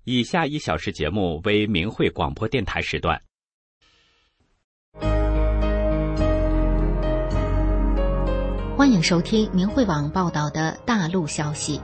以下1小时节目为明慧广播电台时段。 欢迎收听明慧网报道的大陆消息。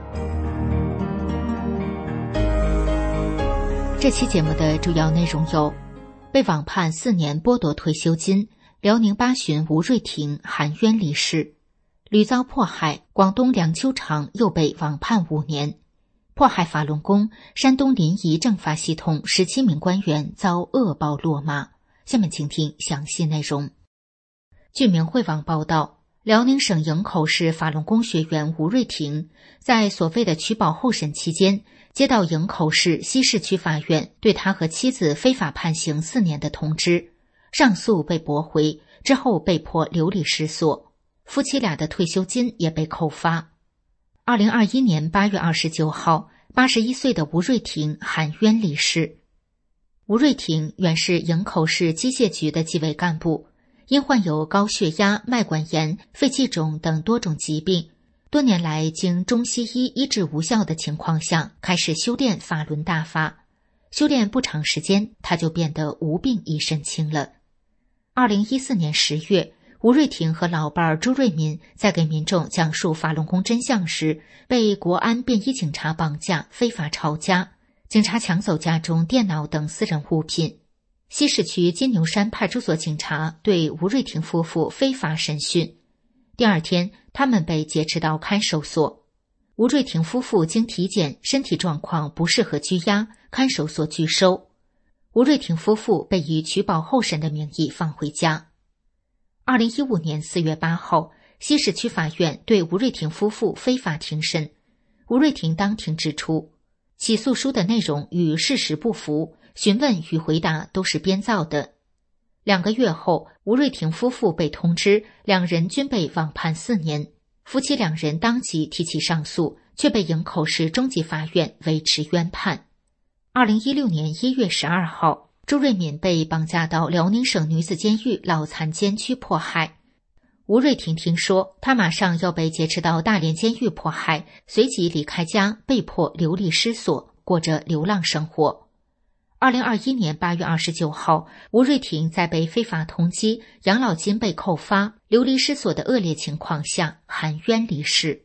这期节目的主要内容有：被网判4年剥夺退休金，辽宁巴巡吴瑞婷含冤离世；屡遭迫害，广东梁秋长又被网判5年；迫害法轮功，山东临沂政法系统17名官员遭恶报落马。下面请听详细内容。据明慧网报道，辽宁省营口市法轮功学员吴瑞婷在所谓的取保候审期间，接到营口市西市区法院对他和妻子非法判刑4年的通知，上诉被驳回，之后被迫流离失所，夫妻俩的退休金也被扣发。2021年8月29号，81岁的吴瑞婷含冤离世。吴瑞婷原是营口市机械局的纪委干部，因患有高血压、脉管炎、肺气肿等多种疾病，多年来经中西医医治无效的情况下，开始修炼法轮大法。修炼不长时间，他就变得无病一身轻了。2014年10月，吴瑞婷和老伴朱瑞民在给民众讲述法轮功真相时，被国安便衣警察绑架，非法抄家，警察抢走家中电脑等私人物品。西市区金牛山派出所警察对吴瑞婷夫妇非法审讯，第二天他们被劫持到看守所。吴瑞婷夫妇经体检，身体状况不适合拘押，看守所拒收。吴瑞婷夫妇被以取保候审的名义放回家。2015年4月8号，西市区法院对吴瑞婷夫妇非法庭审。吴瑞婷当庭指出，起诉书的内容与事实不符，询问与回答都是编造的。2个月后，吴瑞婷夫妇被通知，两人均被网判4年。夫妻2人当即提起上诉，却被营口市中级法院维持冤判。2016年1月12号，朱瑞敏被绑架到辽宁省女子监狱老残监区迫害。吴瑞婷听说他马上要被劫持到大连监狱迫害，随即离开家，被迫流离失所，过着流浪生活。2021年8月29号，吴瑞婷在被非法通缉、养老金被扣发、流离失所的恶劣情况下含冤离世。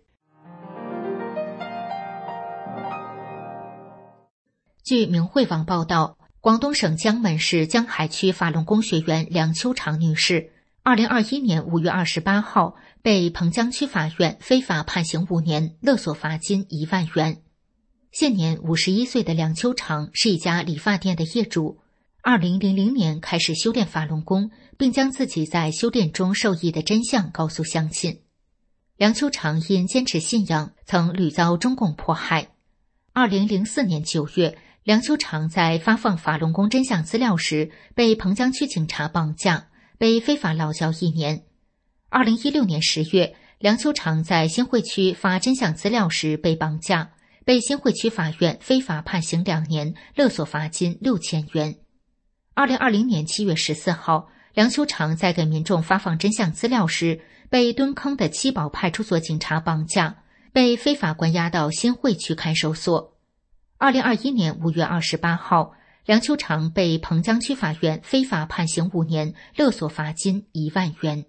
据明慧网报道，广东省江门市江海区法轮功学员梁秋长女士2021年5月28号被彭江区法院非法判刑5年，勒索罚金1万元。现年51岁的梁秋长是一家理发店的业主，2000年开始修炼法轮功，并将自己在修炼中受益的真相告诉乡亲。梁秋长因坚持信仰，曾屡遭中共迫害。2004年9月，梁秋长在发放法轮功真相资料时，被彭江区警察绑架，被非法劳教1年。2016年10月，梁秋长在新会区发真相资料时被绑架，被新会区法院非法判刑2年，勒索罚金6000元。2020年7月14号，梁秋长在给民众发放真相资料时，被蹲坑的七宝派出所警察绑架，被非法关押到新会区看守所。2021年5月28号，梁秋长被彭江区法院非法判刑5年，勒索罚金1万元。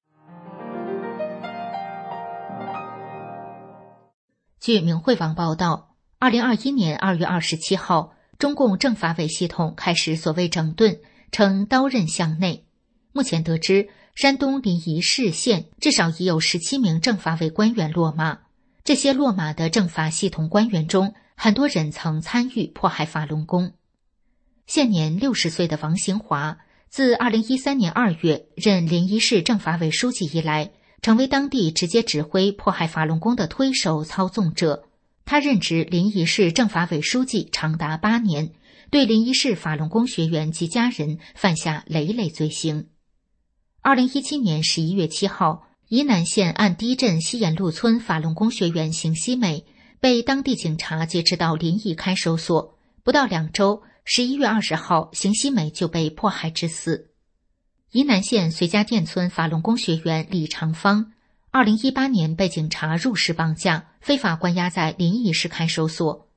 据明慧网报道，2021年2月27号，中共政法委系统开始所谓整顿，称刀刃向内。目前得知，山东临沂市县至少已有17名政法委官员落马。这些落马的政法系统官员中，很多人曾参与迫害法轮功。现年60岁的王兴华，自2013年2月任临沂市政法委书记以来，成为当地直接指挥迫害法轮功的推手操纵者。他任职临沂市政法委书记长达8年，对临沂市法轮功学员及家人犯下累累罪行。2017年11月7号，沂南县岸堤镇西沿路村法轮功学员邢希美被当地警察劫持到临沂看守所，不到2周，11月20号，邢希美就被迫害致死。沂南县随家店村法轮功学员李长芳2018年被警察入室绑架，非法关押在临沂市看守所。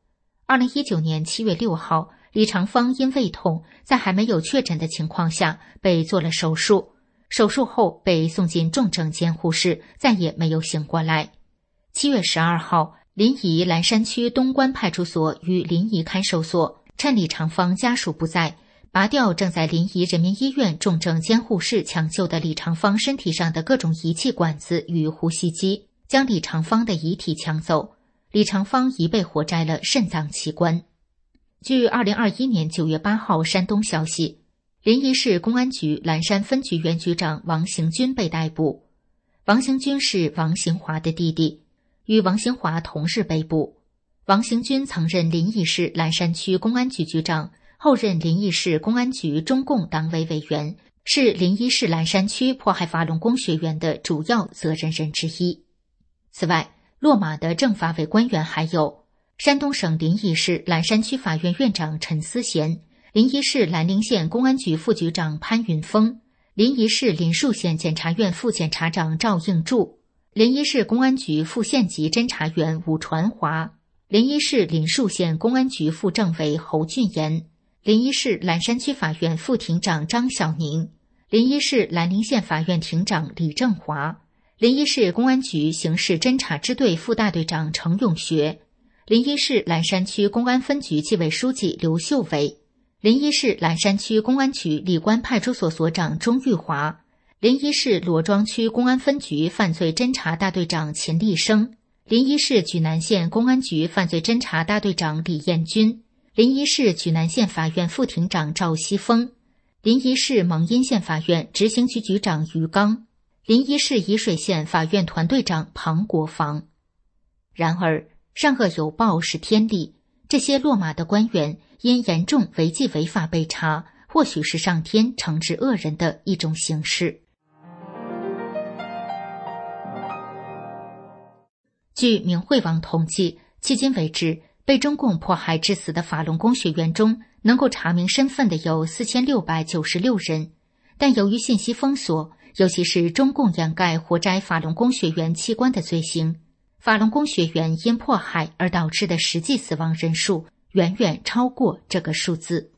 2019年7月6号，李长芳因胃痛，在还没有确诊的情况下被做了手术，手术后被送进重症监护室，再也没有醒过来。7月12号，临沂蓝山区东关派出所与临沂看守所趁李长芳家属不在，拔掉正在临沂人民医院重症监护室抢救的李长芳身体上的各种仪器管子与呼吸机，将李长芳的遗体抢走。李长芳已被活摘了肾脏器官。据2021年9月8号山东消息，临沂市公安局蓝山分局原局长王行军被逮捕。王行军是王行华的弟弟，与王行华同日被捕。王行军曾任临沂市蓝山区公安局局长，后任临沂市公安局中共党委委员，是临沂市蓝山区迫害法轮功学员的主要责任人之一。此外，落马的政法委官员还有山东省临沂市蓝山区法院院长陈思贤、临沂市兰陵县公安局副局长潘云峰、临沂市临树县检察院副检察长赵应柱、临沂市公安局副县级侦查员武传华、临沂市临树县公安局副政委侯俊岩、临沂市蓝山区法院副庭长张晓宁、临沂市兰陵县法院庭长李正华、临沂市公安局刑事侦查支队副大队长程永学、临沂市蓝山区公安分局纪委书记刘秀伟、临沂市蓝山区公安局历关派出所所长钟玉华、临沂市罗庄区公安分局犯罪侦查大队长秦立生、临沂市莒南县公安局犯罪侦查大队长李彦军、临沂市莒南县法院副庭长赵西峰、临沂市蒙阴县法院执行局局长于刚、临沂市沂水县法院团队长庞国防。然而，善恶有报是天理，这些落马的官员因严重违纪违法被查，或许是上天惩治恶人的一种形式。据明慧网统计，迄今为止，被中共迫害致死的法轮功学员中，能够查明身份的有4696人，但由于信息封锁，尤其是中共掩盖活摘法轮功学员器官的罪行，法轮功学员因迫害而导致的实际死亡人数远远超过这个数字。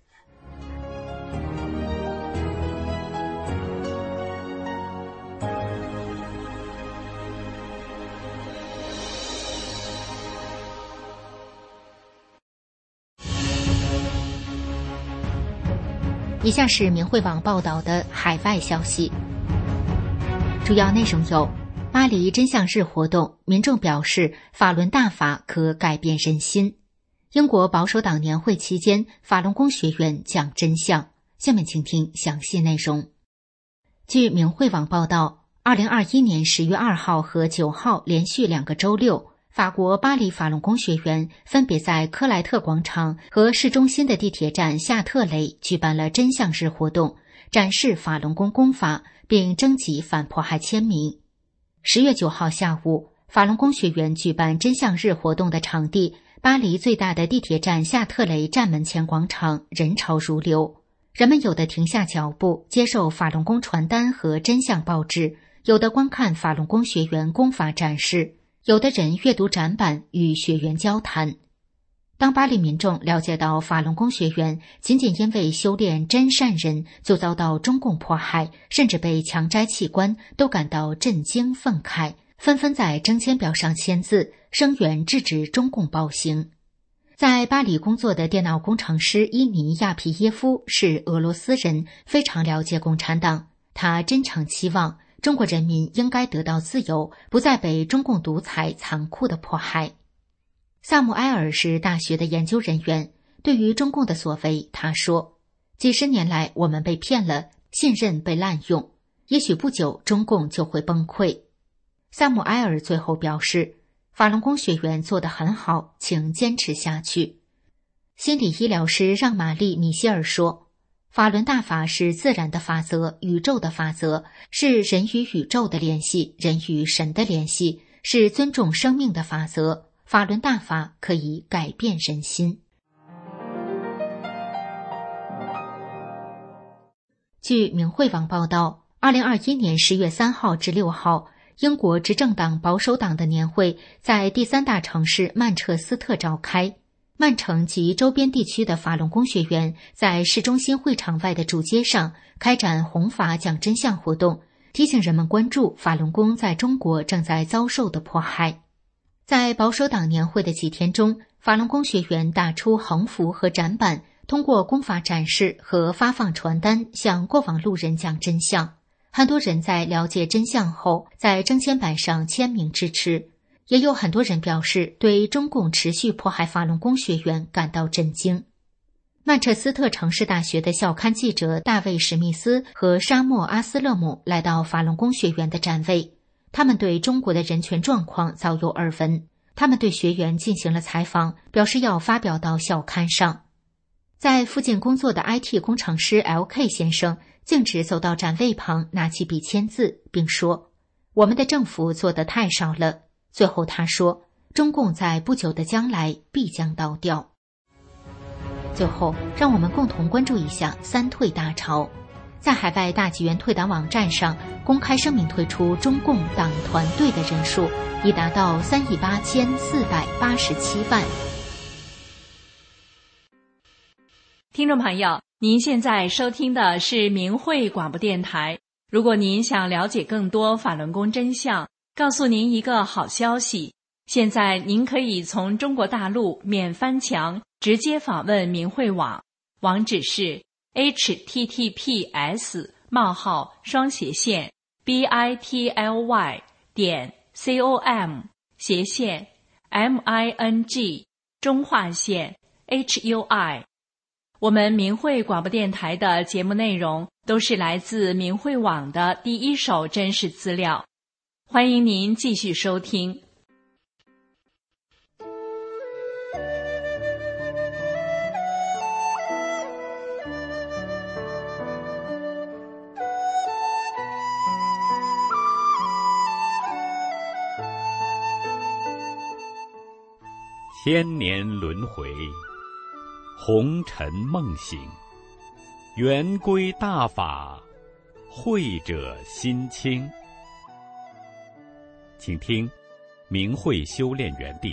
以下是明慧网报道的海外消息，主要内容有：巴黎真相日活动，民众表示法轮大法可改变人心；英国保守党年会期间，法轮功学员讲真相。下面请听详细内容。据明慧网报道，2021年10月2号和9号连续2个周六，法国巴黎法轮功学员分别在克莱特广场和市中心的地铁站夏特雷举办了真相日活动，展示法轮功功法，并征集反迫害签名。10月9号下午，法轮功学员举办真相日活动的场地，巴黎最大的地铁站夏特雷站门前广场人潮如流，人们有的停下脚步接受法轮功传单和真相报纸，有的观看法轮功学员功法展示，有的人阅读展板与学员交谈。当巴黎民众了解到法轮功学员仅仅因为修炼真善人就遭到中共迫害，甚至被强摘器官，都感到震惊愤慨，纷纷在征签表上签字，声援制止中共暴行。在巴黎工作的电脑工程师伊尼亚皮耶夫是俄罗斯人，非常了解共产党，他真诚期望中国人民应该得到自由，不再被中共独裁残酷的迫害。萨姆埃尔是大学的研究人员，对于中共的所为，他说：几十年来我们被骗了，信任被滥用，也许不久中共就会崩溃。萨姆埃尔最后表示，法轮功学员做得很好，请坚持下去。心理医疗师让玛丽·米歇尔说，法轮大法是自然的法则，宇宙的法则，是人与宇宙的联系，人与神的联系，是尊重生命的法则。法轮大法可以改变人心。据明慧网报道，2021年10月3号至6号，英国执政党保守党的年会在第三大城市曼彻斯特召开。 曼城及周边地区的法轮功学员在市中心会场外的主街上开展弘法讲真相活动，提醒人们关注法轮功在中国正在遭受的迫害。在保守党年会的几天中，法轮功学员打出横幅和展板，通过功法展示和发放传单向过往路人讲真相。很多人在了解真相后，在征签板上签名支持。也有很多人表示对中共持续迫害法轮功学员感到震惊。曼彻斯特城市大学的校刊记者大卫·史密斯和沙漠·阿斯勒姆来到法轮功学员的展位，他们对中国的人权状况早有耳闻，他们对学员进行了采访，表示要发表到校刊上。在附近工作的 IT 工程师 LK 先生径直走到展位旁，拿起笔签字，并说：“我们的政府做得太少了。”最后他说，中共在不久的将来必将倒掉。最后，让我们共同关注一下三退大潮。在海外大纪元退党网站上公开声明退出中共党团队的人数已达到38487万。 听众朋友，您现在收听的是明慧广播电台。如果您想了解更多法轮功真相，告诉您一个好消息，现在您可以从中国大陆免翻墙直接访问明慧网，网址是 https://bity.com/ming中划线 HUI。我们明慧广播电台的节目内容都是来自明慧网的第一手真实资料，欢迎您继续收听。 千年轮回，红尘梦醒，圆归大法，慧者心清。请听明慧修炼园地。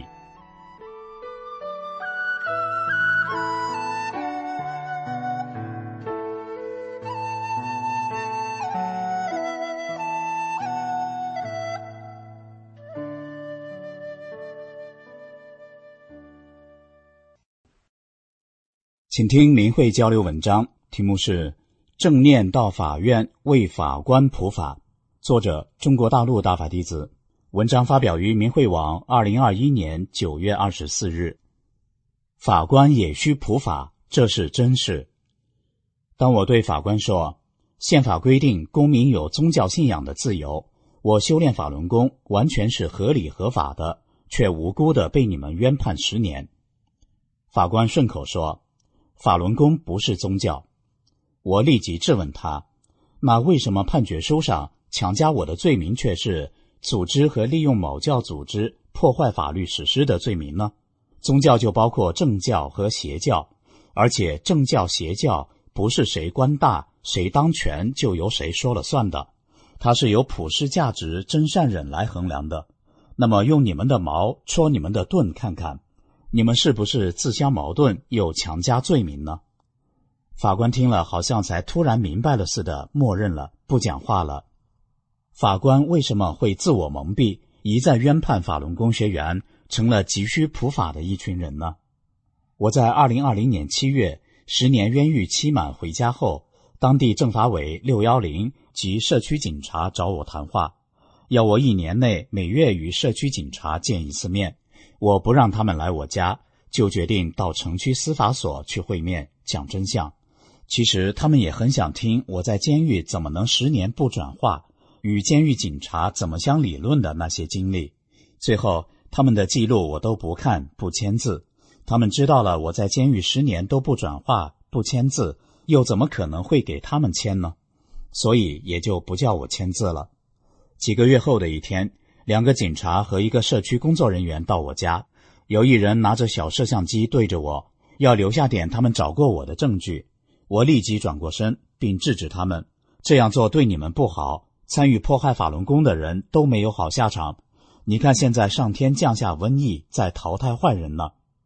请听明慧交流文章，题目是正念到法院为法官普法，作者中国大陆大法弟子。文章发表于明慧网2021年9月24日。法官也需普法，这是真事。当我对法官说，宪法规定公民有宗教信仰的自由，我修炼法轮功完全是合理合法的，却无辜的被你们冤判10年。法官顺口说，法轮功不是宗教。我立即质问他，那为什么判决书上强加我的罪名却是组织和利用某教组织破坏法律实施的罪名呢？宗教就包括正教和邪教，而且正教邪教不是谁官大谁当权就由谁说了算的，它是由普世价值真善忍来衡量的。那么用你们的矛戳你们的盾看看，你们是不是自相矛盾又强加罪名呢？法官听了好像才突然明白了似的，默认了，不讲话了。法官为什么会自我蒙蔽，一再冤判法轮功学员，成了急需普法的一群人呢？我在2020年7月10年冤狱期满回家后，当地政法委610及社区警察找我谈话，要我1年内每月与社区警察见1次面。我不让他们来我家，就决定到城区司法所去会面，讲真相。其实他们也很想听我在监狱怎么能10年不转化，与监狱警察怎么相理论的那些经历。最后他们的记录我都不看，不签字。他们知道了我在监狱10年都不转化，不签字，又怎么可能会给他们签呢？所以也就不叫我签字了。几个月后的一天，2个警察和1个社区工作人员到我家，有一人拿着小摄像机对着我，要留下点他们找过我的证据。我立即转过身，并制止他们，这样做对你们不好，参与迫害法轮功的人都没有好下场。你看现在上天降下瘟疫，在淘汰坏人呢。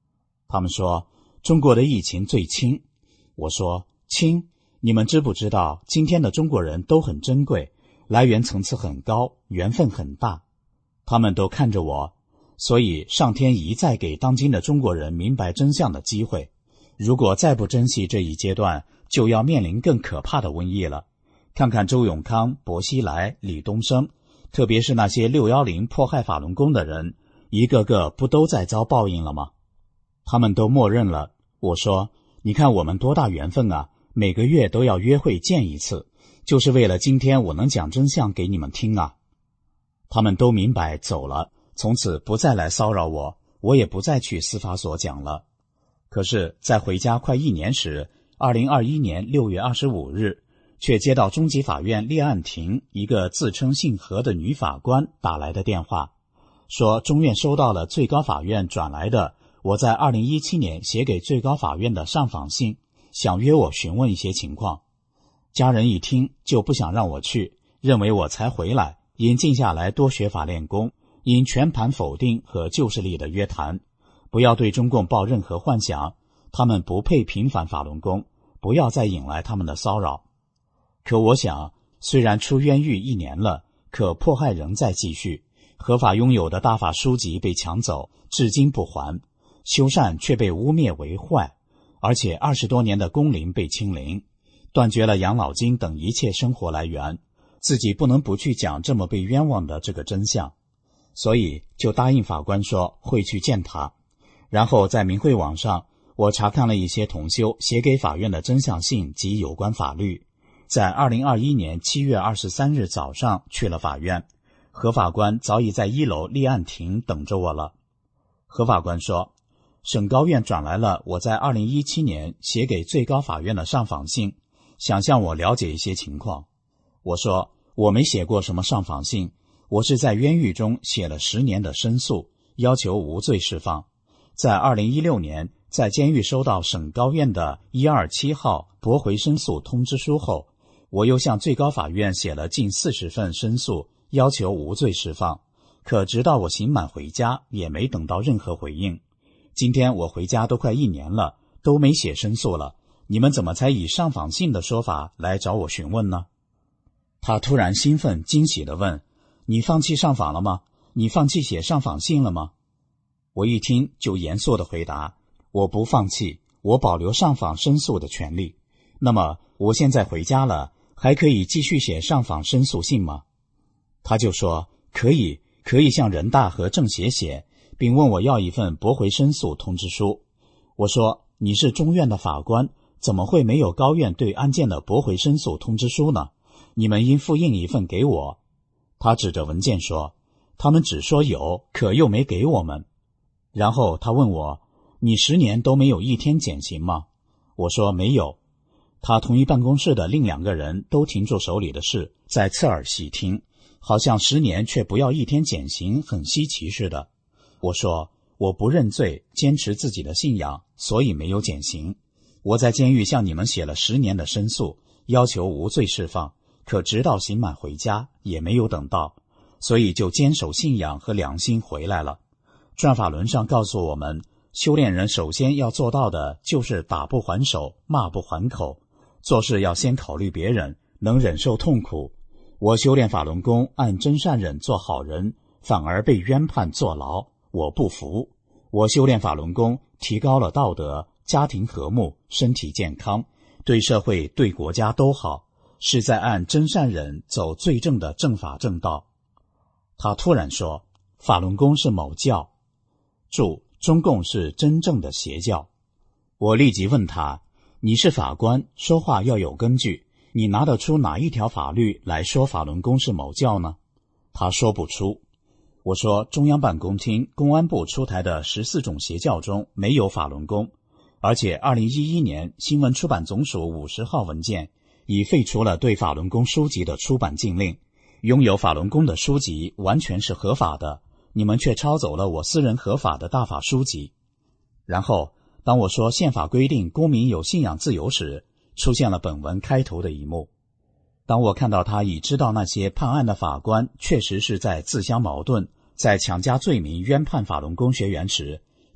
他们说中国的疫情最轻。我说轻？你们知不知道今天的中国人都很珍贵，来源层次很高，缘分很大。他们都看着我，所以上天一再给当今的中国人明白真相的机会。如果再不珍惜这一阶段，就要面临更可怕的瘟疫了。看看周永康、薄熙来、李东生，特别是那些610迫害法轮功的人，一个个不都在遭报应了吗？他们都默认了。我说，你看我们多大缘分啊，每个月都要约会见一次，就是为了今天我能讲真相给你们听啊。他们都明白走了，从此不再来骚扰我，我也不再去司法所讲了。可是在回家快1年时，2021年6月25日，却接到中级法院立案庭一个自称姓何的女法官打来的电话，说中院收到了最高法院转来的我在2017年写给最高法院的上访信，想约我询问一些情况。家人一听就不想让我去，认为我才回来，应静下来多学法练功，应全盘否定和旧势力的约谈，不要对中共抱任何幻想，他们不配平反法轮功，不要再引来他们的骚扰。可我想，虽然出冤狱1年了，可迫害仍在继续，合法拥有的大法书籍被抢走，至今不还，修缮却被污蔑为坏，而且20多年的工龄被清零，断绝了养老金等一切生活来源，自己不能不去讲这么被冤枉的这个真相，所以就答应法官说会去见他。然后在明慧网上，我查看了一些同修写给法院的真相信及有关法律，在2021年7月23日早上去了法院，何法官早已在1楼立案庭等着我了。何法官说，省高院转来了我在2017年写给最高法院的上访信，想向我了解一些情况。我说，我没写过什么上访信，我是在冤狱中写了10年的申诉，要求无罪释放。在2016年在监狱收到省高院的127号驳回申诉通知书后，我又向最高法院写了近40份申诉，要求无罪释放，可直到我刑满回家也没等到任何回应。今天我回家都快1年了，都没写申诉了，你们怎么才以上访信的说法来找我询问呢？他突然兴奋惊喜地问，你放弃上访了吗？你放弃写上访信了吗？我一听就严肃地回答，我不放弃，我保留上访申诉的权利。那么我现在回家了，还可以继续写上访申诉信吗？他就说可以向人大和政协写，并问我要一份驳回申诉通知书。我说，你是中院的法官，怎么会没有高院对案件的驳回申诉通知书呢？你们应复印一份给我。他指着文件说，他们只说有，可又没给我们。然后他问我，你10年都没有一天减刑吗？我说没有。他同一办公室的另2个人都停住手里的事，在侧耳细听，好像10年却不要一天减刑很稀奇似的。我说，我不认罪，坚持自己的信仰，所以没有减刑。我在监狱向你们写了10年的申诉，要求无罪释放，可直到刑满回家也没有等到，所以就坚守信仰和良心回来了。转法轮上告诉我们，修炼人首先要做到的就是打不还手，骂不还口，做事要先考虑别人，能忍受痛苦。我修炼法轮功，按真善忍做好人，反而被冤判坐牢，我不服。我修炼法轮功，提高了道德，家庭和睦，身体健康，对社会对国家都好，是在按真善忍走最正的正法正道。他突然说，法轮功是某教，注：中共是真正的邪教。我立即问他，你是法官，说话要有根据，你拿得出哪一条法律来说法轮功是某教呢？他说不出。我说，中央办公厅、公安部出台的14种邪教中没有法轮功，而且2011年新闻出版总署50号文件已废除了对法轮功书籍的出版禁令，拥有法轮功的书籍完全是合法的，你们却抄走了我私人合法的大法书籍。然后当我说宪法规定公民有信仰自由时，出现了本文开头的一幕。当我看到他已知道那些判案的法官确实是在自相矛盾，在强加罪名冤判法轮功学员时，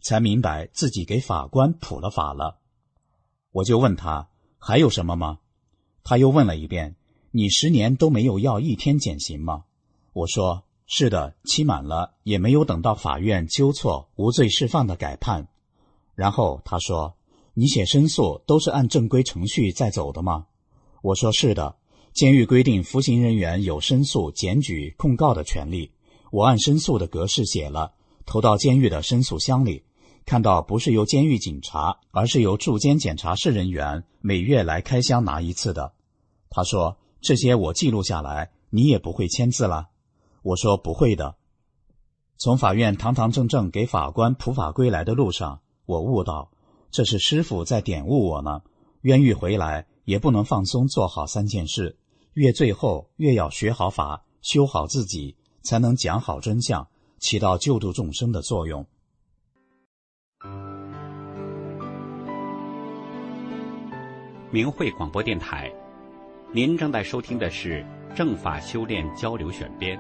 才明白自己给法官普了法了。我就问他还有什么吗？他又问了一遍，你10年都没有要1天减刑吗？我说是的，期满了，也没有等到法院纠错无罪释放的改判。然后他说，你写申诉都是按正规程序在走的吗？我说是的，监狱规定服刑人员有申诉、检举、控告的权利，我按申诉的格式写了，投到监狱的申诉箱里，看到不是由监狱警察，而是由驻监检察室人员每月来开箱拿1次的。他说，这些我记录下来，你也不会签字了？我说不会的。从法院堂堂正正给法官普法归来的路上，我悟到，这是师父在点悟我呢，冤狱回来也不能放松做好3件事，越最后越要学好法，修好自己，才能讲好真相，起到救度众生的作用。 明慧广播电台，您正在收听的是正法修炼交流选编。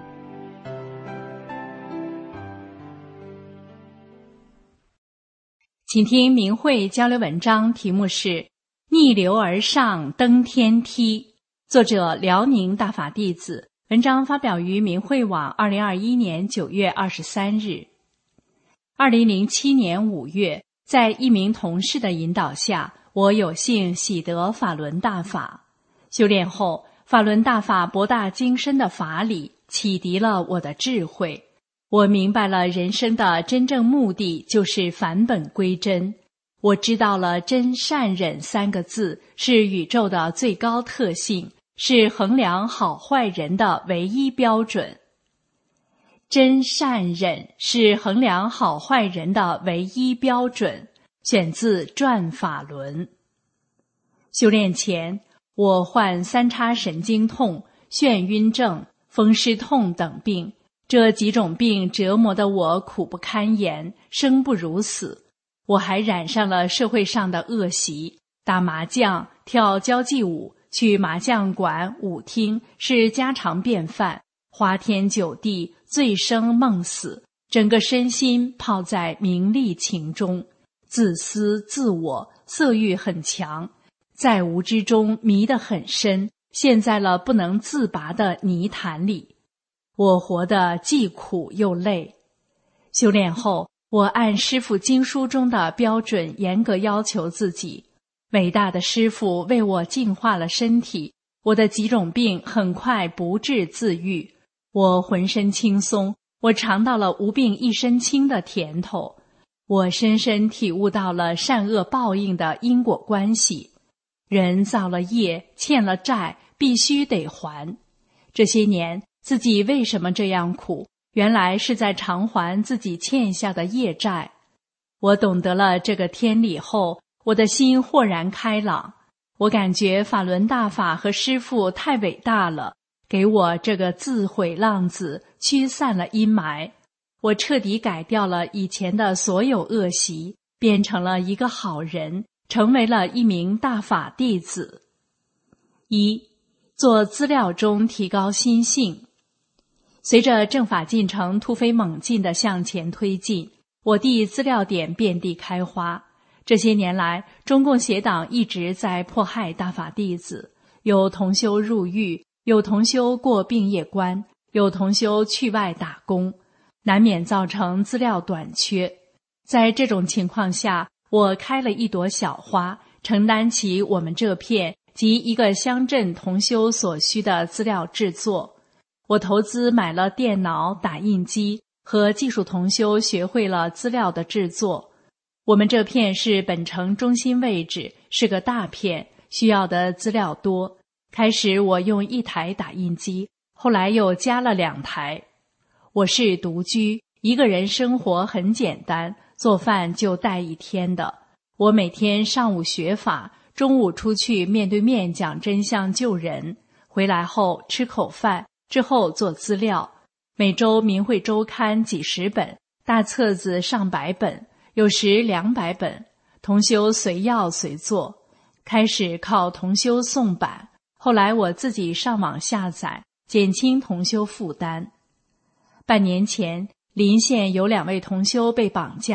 请听明慧交流文章，题目是逆流而上登天梯，作者辽宁大法弟子，文章发表于明慧网2021年9月23日。2007年5月，在一名同事的引导下，我有幸喜得法轮大法。修炼后，法轮大法博大精深的法理启迪了我的智慧。我明白了人生的真正目的就是返本归真。我知道了真善忍3个字是宇宙的最高特性，是衡量好坏人的唯一标准。真善忍是衡量好坏人的唯一标准，选自《转法轮》。修炼前，我患3叉神经痛、眩晕症、风湿痛等病，这几种病折磨得我苦不堪言，生不如死。我还染上了社会上的恶习，打麻将、跳交际舞、去麻将馆、舞厅是家常便饭，花天酒地，醉生梦死，整个身心泡在名利情中，自私自我，色欲很强，在无知中迷得很深，陷在了不能自拔的泥潭里。我活得既苦又累。修炼后，我按师父经书中的标准严格要求自己。伟大的师父为我净化了身体，我的几种病很快不治自愈。我浑身轻松，我尝到了无病一身轻的甜头。我深深体悟到了善恶报应的因果关系。人造了业，欠了债，必须得还。这些年自己为什么这样苦？原来是在偿还自己欠下的业债。我懂得了这个天理后，我的心豁然开朗。我感觉法轮大法和师父太伟大了，给我这个自毁浪子驱散了阴霾。我彻底改掉了以前的所有恶习，变成了一个好人，成为了一名大法弟子。1. 做资料中提高心性。随着正法进程突飞猛进地向前推进，我地资料点遍地开花。这些年来，中共邪党一直在迫害大法弟子，有同修入狱，有同修过病业关，有同修去外打工，难免造成资料短缺。在这种情况下，我开了一朵小花，承担起我们这片及一个乡镇同修所需的资料制作。我投资买了电脑、打印机，和技术同修学会了资料的制作。我们这片是本城中心位置，是个大片，需要的资料多。开始我用1台打印机，后来又加了2台。我是独居，一个人生活很简单，做饭就带1天的。我每天上午学法，中午出去面对面讲真相救人，回来后吃口饭，之后做资料。每周明慧周刊几十本，大册子上百本，有时200本，同修随要随做。开始靠同修送版，后来我自己上网下载，减轻同修负担。半年前，临县有2位同修被绑架，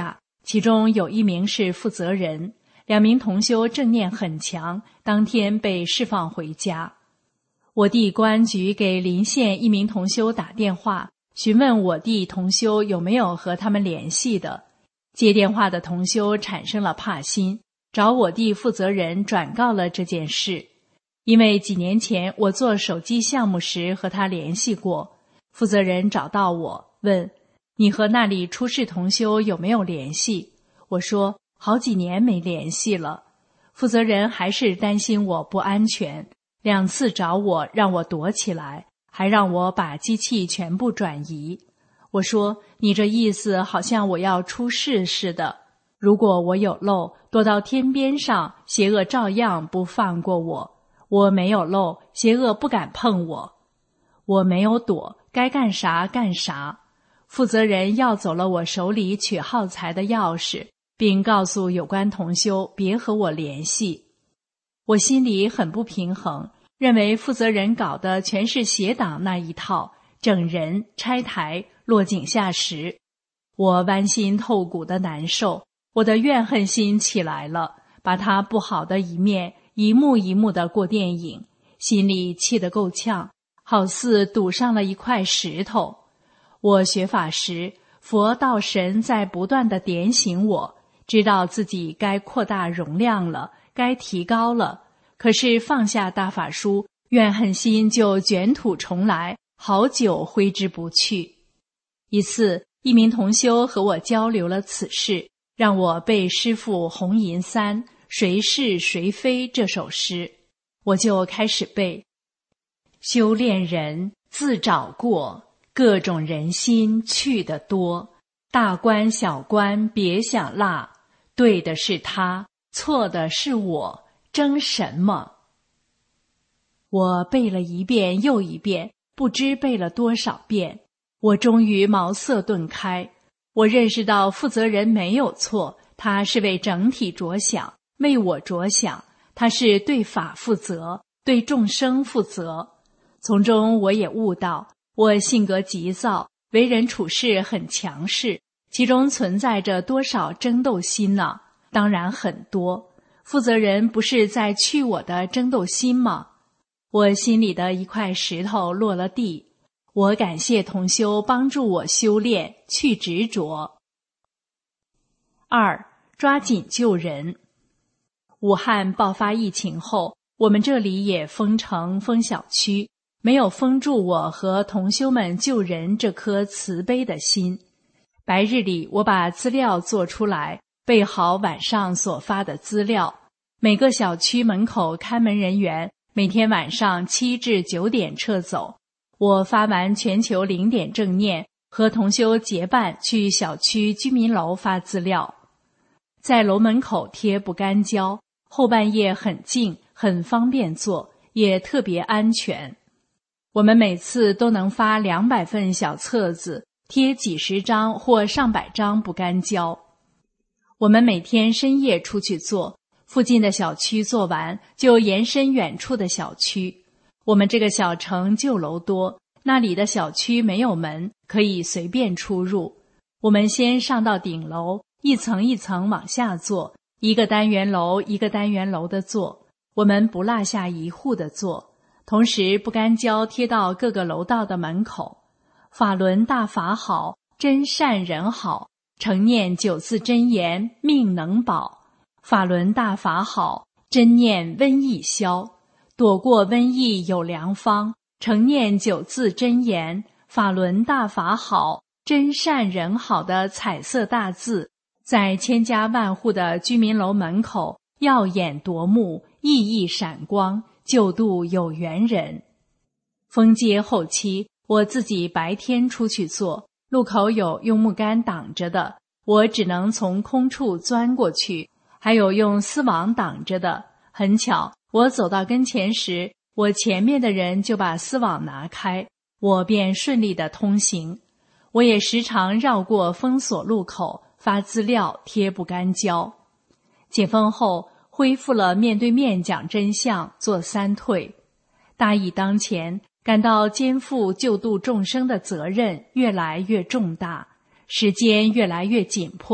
其中有一名是负责人，2名同修正念很强，当天被释放回家。我弟公安局给邻县一名同修打电话，询问我弟同修有没有和他们联系的。接电话的同修产生了怕心，找我弟负责人转告了这件事。因为几年前我做手机项目时和他联系过，负责人找到我问，你和那里出事同修有没有联系？我说好几年没联系了。负责人还是担心我不安全，2次找我让我躲起来，还让我把机器全部转移。我说你这意思好像我要出事似的，如果我有漏，躲到天边上，邪恶照样不放过我。我没有漏，邪恶不敢碰我。我没有躲，该干啥干啥。负责人要走了我手里取耗材的钥匙，并告诉有关同修别和我联系。我心里很不平衡，认为负责人搞的全是邪党那一套，整人、拆台、落井下石。我剜心透骨的难受，我的怨恨心起来了，把他不好的一面一幕一幕地过电影，心里气得够呛，好似堵上了一块石头。我学法时，佛道神在不断地点醒我，知道自己该扩大容量了，该提高了。可是放下大法书，怨恨心就卷土重来，好久挥之不去。一次，一名同修和我交流了此事，让我背师父弘银三谁是谁非这首诗，我就开始背。修炼人自找过，各种人心去得多，大官小官别想落，对的是他，错的是我，争什么？我背了一遍又一遍，不知背了多少遍，我终于茅塞顿开。我认识到负责人没有错，他是为整体着想，为我着想，他是对法负责，对众生负责。从中我也悟到，我性格急躁，为人处事很强势，其中存在着多少争斗心呢？当然很多。负责人不是在去我的争斗心吗？我心里的一块石头落了地。我感谢同修帮助我修炼，去执着。2. 抓紧救人。武汉爆发疫情后，我们这里也封城封小区，没有封住我和同修们救人这颗慈悲的心。白日里我把资料做出来，备好晚上所发的资料。每个小区门口看门人员每天晚上7至9点撤走。我发完全球0点正念，和同修结伴去小区居民楼发资料。在楼门口贴不干胶，后半夜很静，很方便做，也特别安全。我们每次都能发200份小册子，贴几十张或上百张不干胶。我们每天深夜出去做，附近的小区做完就延伸远处的小区。我们这个小城旧楼多，那里的小区没有门，可以随便出入。我们先上到顶楼，一层一层往下做，一个单元楼一个单元楼的做，我们不落下一户的做。同时不干胶贴到各个楼道的门口。法轮大法好，真善人好，常念9字真言，命能保。法轮大法好，真念瘟疫消。躲过瘟疫有良方，常念9字真言，法轮大法好，真善人好的彩色大字，在千家万户的居民楼门口耀眼夺目，熠熠闪光，救度有缘人。封街后期，我自己白天出去做，路口有用木杆挡着的，我只能从空处钻过去，还有用丝网挡着的。很巧，我走到跟前时，我前面的人就把丝网拿开，我便顺利地通行。我也时常绕过封锁路口，发资料，贴不干胶。解封后，恢复了面对面讲真相，做3退。大义当前，感到肩负救度众生的责任越来越重大，时间越来越紧迫，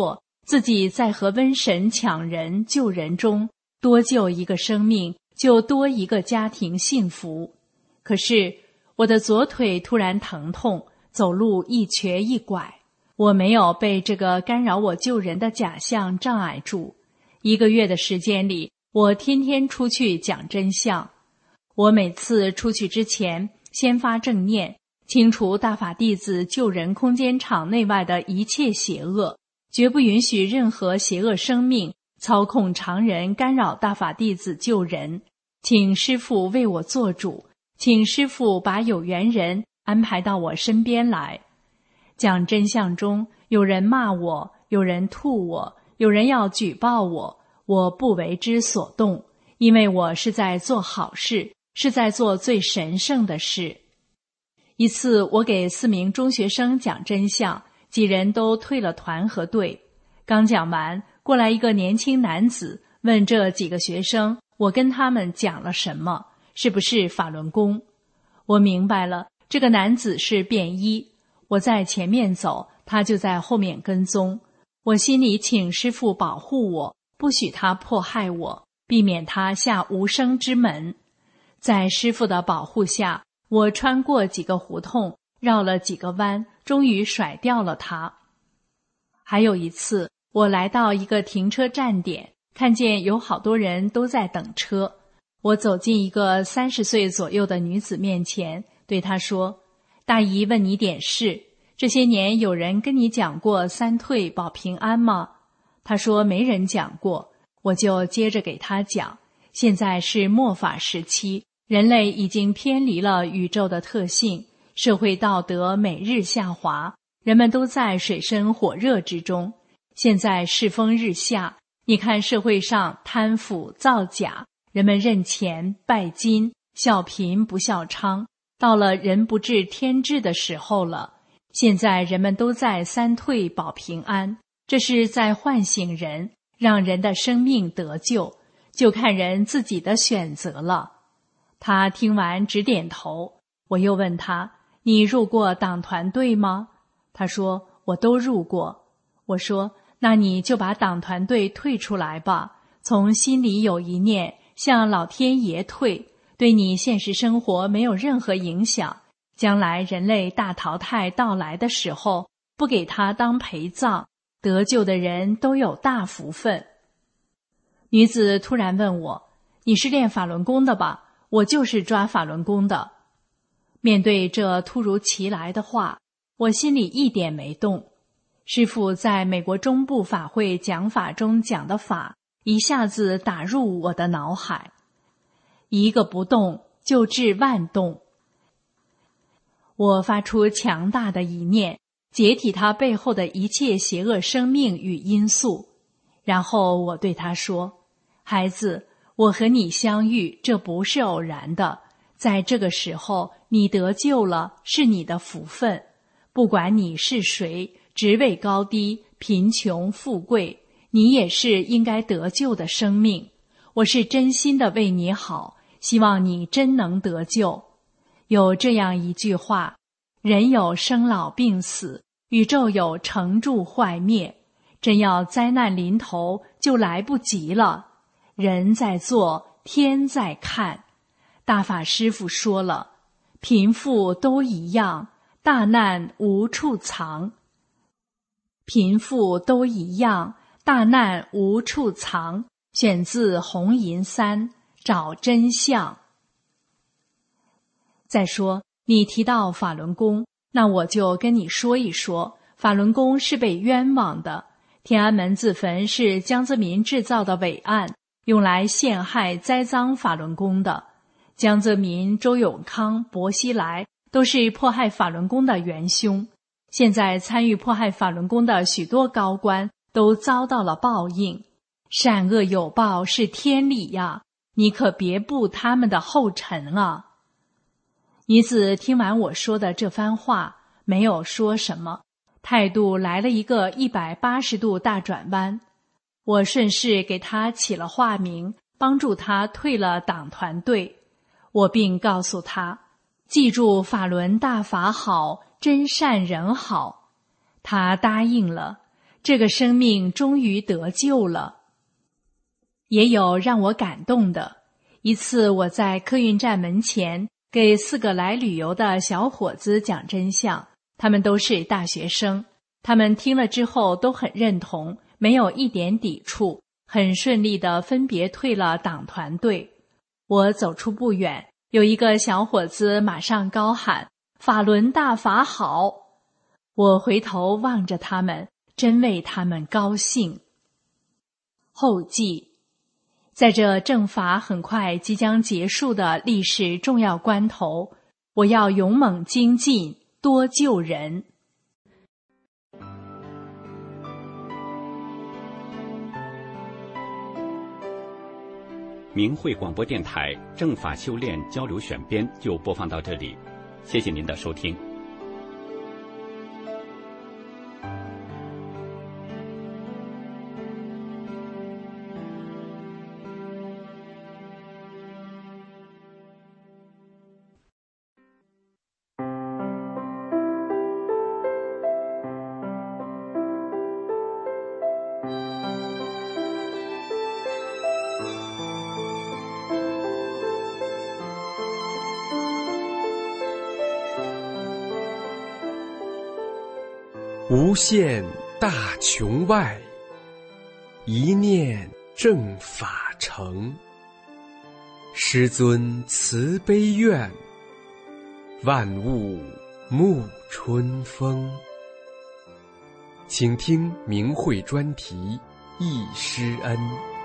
自己在和瘟神抢人救人中，多救一个生命，就多一个家庭幸福。可是我的左腿突然疼痛，走路一瘸一拐。我没有被这个干扰我救人的假象障碍住。1个月的时间里，我天天出去讲真相。我每次出去之前，先发正念，清除大法弟子救人空间场内外的一切邪恶，绝不允许任何邪恶生命操控常人，干扰大法弟子救人。请师父为我做主，请师父把有缘人安排到我身边来。讲真相中，有人骂我，有人吐我，有人要举报我，我不为之所动，因为我是在做好事，是在做最神圣的事。一次，我给4名中学生讲真相，几人都退了团和队。刚讲完，过来一个年轻男子，问这几个学生，我跟他们讲了什么，是不是法轮功？我明白了，这个男子是便衣。我在前面走，他就在后面跟踪。我心里请师父保护我，不许他迫害我，避免他下无生之门。在师父的保护下，我穿过几个胡同，绕了几个弯，终于甩掉了他。还有一次，我来到一个停车站点，看见有好多人都在等车。我走进一个30岁左右的女子面前，对她说：大姨问你点事，这些年有人跟你讲过3退保平安吗？她说没人讲过。我就接着给她讲，现在是末法时期，人类已经偏离了宇宙的特性，社会道德每日下滑，人们都在水深火热之中。现在世风日下，你看社会上贪腐造假，人们认钱拜金，笑贫不笑娼，到了人不治天治的时候了。现在人们都在3退保平安，这是在唤醒人，让人的生命得救，就看人自己的选择了。他听完直点头。我又问他：你入过党团队吗？他说：我都入过。我说：那你就把党团队退出来吧，从心里有一念，向老天爷退，对你现实生活没有任何影响。将来人类大淘汰到来的时候，不给他当陪葬，得救的人都有大福分。女子突然问我：你是练法轮功的吧？我就是抓法轮功的。面对这突如其来的话，我心里一点没动。师父在美国中部法会讲法中讲的法，一下子打入我的脑海。一个不动就治万动。我发出强大的一念，解体它背后的一切邪恶生命与因素。然后我对他说：孩子，我和你相遇，这不是偶然的，在这个时候你得救了，是你的福分。不管你是谁，职位高低，贫穷富贵，你也是应该得救的生命。我是真心的为你好，希望你真能得救。有这样一句话：人有生老病死，宇宙有成住坏灭，真要灾难临头就来不及了。人在做，天在看。大法师父说了，贫富都一样，大难无处藏。贫富都一样，大难无处藏。选自红银3，找真相。再说，你提到法轮功，那我就跟你说一说，法轮功是被冤枉的。天安门自焚是江泽民制造的伪案，用来陷害栽赃法轮功的。江泽民、周永康、薄熙来都是迫害法轮功的元凶。现在参与迫害法轮功的许多高官都遭到了报应。善恶有报是天理呀，你可别步他们的后尘啊。女子听完我说的这番话，没有说什么，态度来了一个180度大转弯。我顺势给她起了化名，帮助她退了党团队。我并告诉她，记住法轮大法好，真善人好。她答应了。 这个生命终于得救了。也有让我感动的，一次我在客运站门前给4个来旅游的小伙子讲真相，他们都是大学生，他们听了之后都很认同，没有一点抵触，很顺利地分别退了党团队。我走出不远，有一个小伙子马上高喊：法轮大法好！我回头望着他们，真为他们高兴。后记：在这政法很快即将结束的历史重要关头，我要勇猛精进，多救人。 明慧广播电台政法修炼交流选编就播放到这里，谢谢您的收听。 无限大穹外，一念正法成。师尊慈悲愿，万物沐春风。请听明慧专题忆师恩。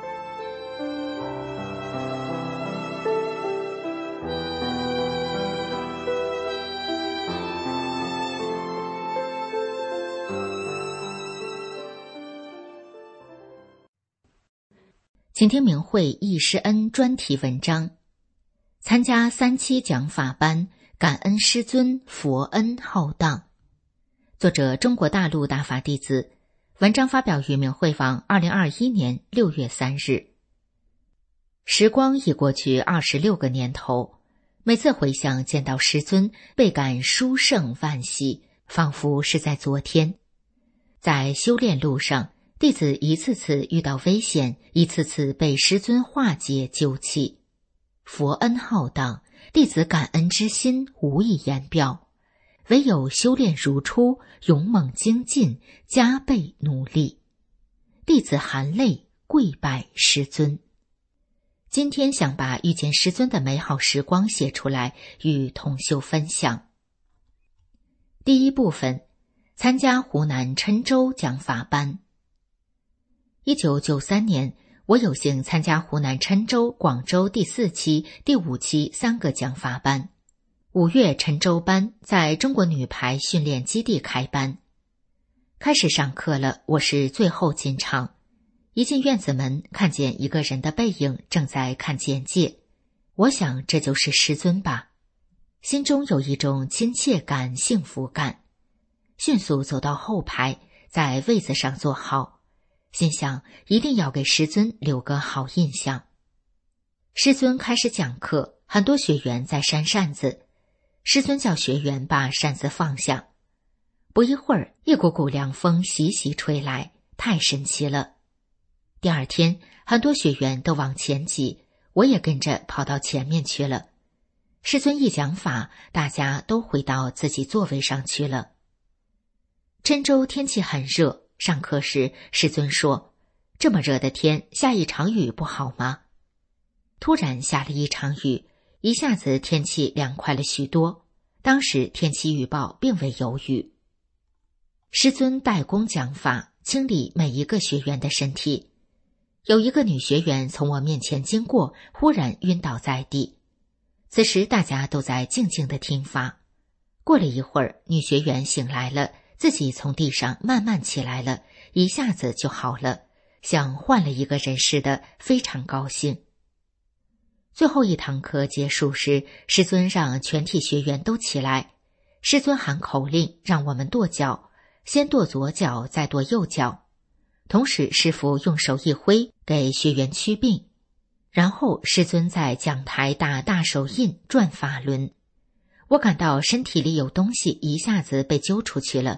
请听明慧忆师恩专题文章，参加3期讲法班，感恩师尊佛恩浩荡。作者中国大陆大法弟子，文章发表于明慧网2021年6月3日。时光已过去26个年头，每次回想见到师尊，倍感殊胜万喜，仿佛是在昨天。在修炼路上，弟子一次次遇到危险，一次次被师尊化解救起，佛恩浩荡，弟子感恩之心无以言表，唯有修炼如初，勇猛精进，加倍努力。弟子含泪跪拜师尊。今天想把遇见师尊的美好时光写出来，与同修分享。第一部分，参加湖南郴州讲法班。1993年，我有幸参加湖南郴州、广州第4期、第5期3个讲法班。5月郴州班在中国女排训练基地开班。开始上课了，我是最后进场。一进院子门，看见一个人的背影正在看简介，我想这就是师尊吧，心中有一种亲切感、幸福感。迅速走到后排，在位子上坐好，心想一定要给师尊留个好印象。师尊开始讲课，很多学员在扇扇子，师尊叫学员把扇子放下。不一会儿，一股股凉风习习吹来，太神奇了。第二天，很多学员都往前挤，我也跟着跑到前面去了。师尊一讲法，大家都回到自己座位上去了。郴州天气很热，上课时师尊说，这么热的天，下一场雨不好吗？突然下了一场雨，一下子天气凉快了许多。当时天气预报并未有雨。师尊代功讲法，清理每一个学员的身体。有一个女学员从我面前经过，忽然晕倒在地。此时大家都在静静地听法。过了一会儿，女学员醒来了，自己从地上慢慢起来了，一下子就好了，像换了一个人似的，非常高兴。最后一堂课结束时，师尊让全体学员都起来。师尊喊口令，让我们跺脚，先跺左脚，再跺右脚。同时师父用手一挥，给学员祛病。然后师尊在讲台打大手印，转法轮。我感到身体里有东西一下子被揪出去了，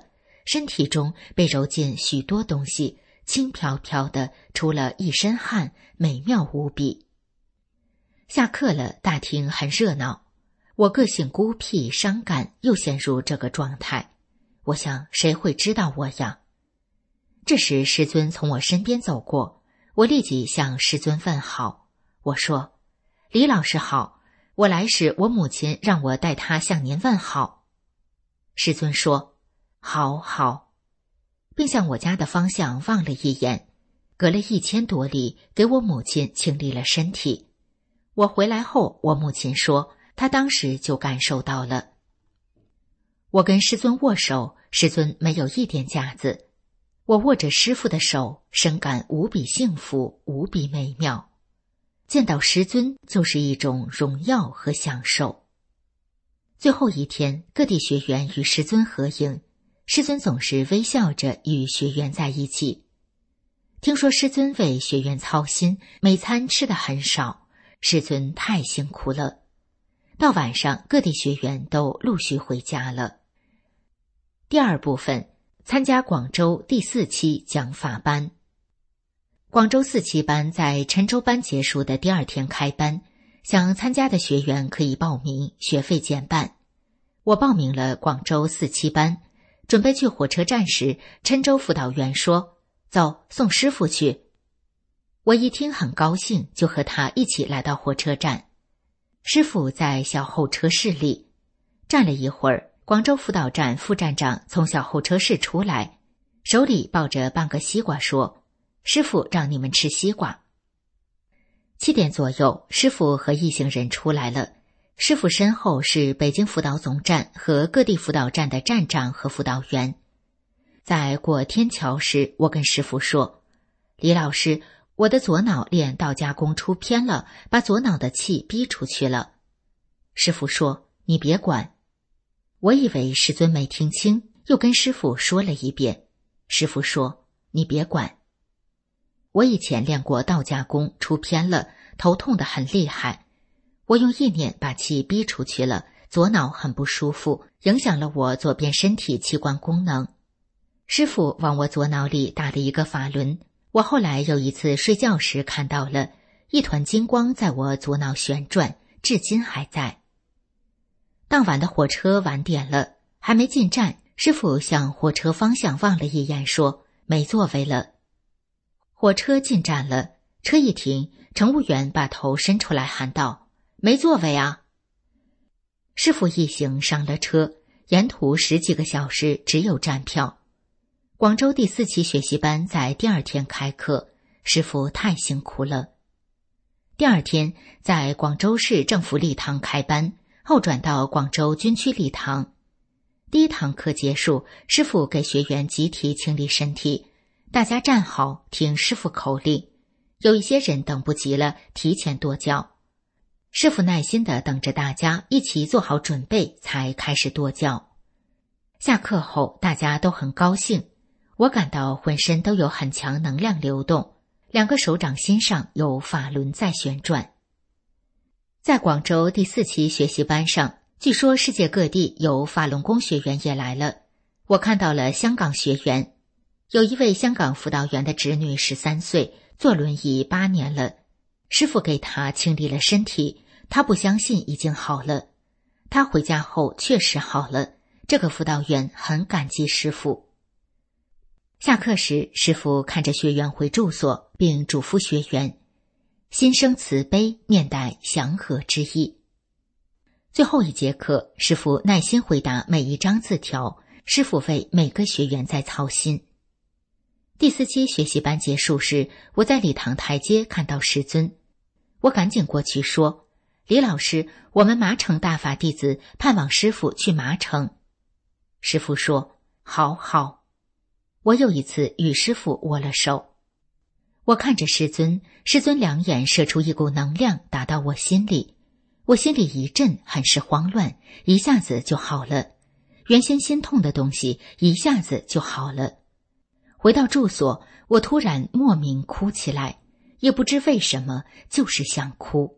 身体中被揉进许多东西，轻飘飘的，出了一身汗，美妙无比。下课了，大厅很热闹。我个性孤僻伤感，又陷入这个状态。我想谁会知道我呀？这时师尊从我身边走过，我立即向师尊问好。我说：李老师好，我来时我母亲让我代她向您问好。师尊说：好好，并向我家的方向望了一眼，隔了1000多里给我母亲清理了身体。我回来后，我母亲说她当时就感受到了。我跟师尊握手，师尊没有一点架子。我握着师父的手，深感无比幸福，无比美妙。见到师尊就是一种荣耀和享受。最后一天，各地学员与师尊合影，师尊总是微笑着与学员在一起。听说师尊为学员操心，每餐吃得很少，师尊太辛苦了。到晚上，各地学员都陆续回家了。第二部分，参加广州第4期讲法班。广州4期班在郴州班结束的第2天开班，想参加的学员可以报名，学费减半。我报名了广州4期班，准备去火车站时，郴州辅导员说：走，送师傅去。我一听很高兴，就和他一起来到火车站。师傅在小候车室里站了一会儿，广州辅导站副站长从小候车室出来，手里抱着半个西瓜说：师傅让你们吃西瓜。7点左右，师傅和一行人出来了。师傅身后是北京辅导总站和各地辅导站的站长和辅导员。在过天桥时，我跟师傅说：李老师，我的左脑练道家功出偏了，把左脑的气逼出去了。师傅说：你别管。我以为师尊没听清，又跟师傅说了一遍。师傅说：你别管。我以前练过道家功，出偏了，头痛得很厉害。我用意念把气逼出去了，左脑很不舒服，影响了我左边身体器官功能。师傅往我左脑里打了一个法轮，我后来有一次睡觉时看到了一团金光在我左脑旋转，至今还在。当晚的火车晚点了，还没进站，师傅向火车方向望了一眼，说：没座位了。火车进站了，车一停，乘务员把头伸出来喊道：没座位啊！师傅一行上了车，沿途10几个小时只有站票。广州第4期学习班在第2天开课，师傅太辛苦了。第2天在广州市政府礼堂开班，后转到广州军区礼堂。第1堂课结束，师傅给学员集体清理身体，大家站好，听师傅口令。有一些人等不及了，提前跺脚。师傅耐心地等着大家一起做好准备，才开始跺脚。下课后，大家都很高兴，我感到浑身都有很强能量流动，2个手掌心上有法轮在旋转。在广州第4期学习班上，据说世界各地有法轮功学员也来了。我看到了香港学员，有一位香港辅导员的侄女13岁，坐轮椅8年了。师傅给她清理了身体，她不相信已经好了。她回家后确实好了，这个辅导员很感激师傅。下课时，师傅看着学员回住所，并嘱咐学员：心生慈悲，面带祥和之意。最后一节课，师傅耐心回答每一张字条，师傅为每个学员在操心。第4期学习班结束时，我在礼堂台阶看到师尊，我赶紧过去说：李老师，我们麻城大法弟子盼望师傅去麻城。师傅说：好好。我又一次与师傅握了手。我看着师尊，师尊两眼射出一股能量打到我心里，我心里一阵很是慌乱，一下子就好了。原先心痛的东西一下子就好了。回到住所，我突然莫名哭起来，也不知为什么，就是想哭。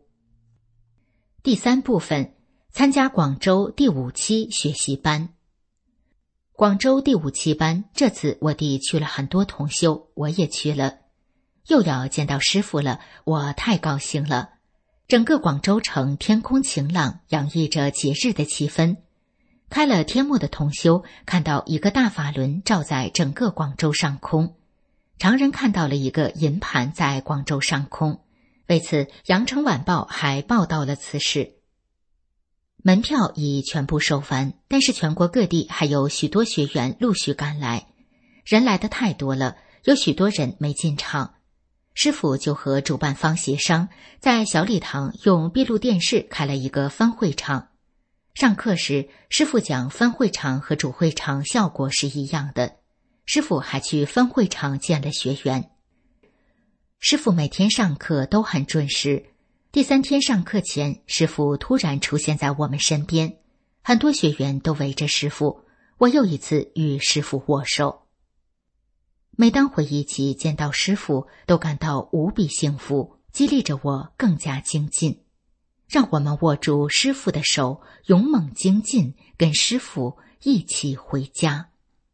第3部分，参加广州第5期学习班。 广州第5期班，这次我弟去了很多同修，我也去了。又要见到师父了，我太高兴了。整个广州城天空晴朗，洋溢着节日的气氛。开了天幕的同修看到一个大法轮照在整个广州上空，常人看到了一个银盘在广州上空。为此，羊城晚报还报道了此事。门票已全部售完，但是全国各地还有许多学员陆续赶来，人来的太多了，有许多人没进场。师父就和主办方协商，在小礼堂用闭路电视开了一个分会场。上课时，师父讲分会场和主会场效果是一样的。师父还去分会场见了学员。师父每天上课都很准时。第3天上课前，师父突然出现在我们身边，很多学员都围着师父，我又一次与师父握手。每当回忆起见到师父，都感到无比幸福，激励着我更加精进。让我们握住师父的手，勇猛精进，跟师父一起回家。